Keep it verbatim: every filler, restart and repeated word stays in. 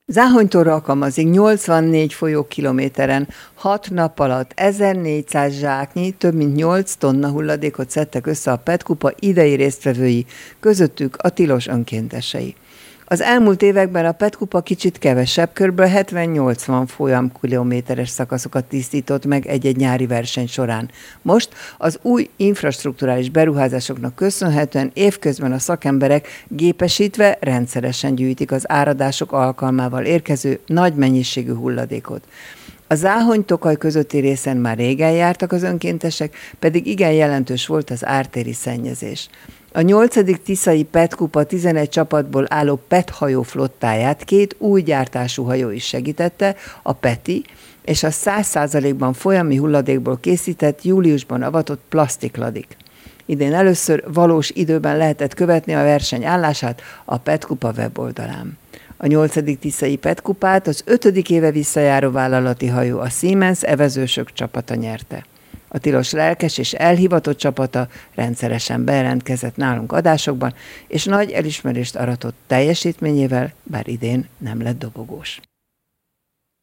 Záhonytól Alkalmazig nyolcvannégy folyókilométeren hat nap alatt ezernégyszáz zsáknyi, több mint nyolc tonna hulladékot szedtek össze a Petkupa idei résztvevői, közöttük a tilos önkéntesei. Az elmúlt években a Petkupa kicsit kevesebb, kb. hetven-nyolcvan folyamkilométeres szakaszokat tisztított meg egy-egy nyári verseny során. Most az új infrastrukturális beruházásoknak köszönhetően évközben a szakemberek gépesítve rendszeresen gyűjtik az áradások alkalmával érkező nagy mennyiségű hulladékot. A Záhony-Tokaj közötti részen már régen jártak az önkéntesek, pedig igen jelentős volt az ártéri szennyezés. A nyolcadik tiszai Petkupa tizenegy csapatból álló Pet hajó flottáját két új gyártású hajó is segítette, a Peti és a száz százalékban folyami hulladékból készített, júliusban avatott plastikladik. Idén először valós időben lehetett követni a verseny állását a Petkupa weboldalán. A nyolcadik tiszai Petkupát az ötödik éve visszajáró vállalati hajó, a Siemens evezősök csapata nyerte. A tilos lelkes és elhivatott csapata rendszeresen bejelentkezett nálunk adásokban, és nagy elismerést aratott teljesítményével, bár idén nem lett dobogós.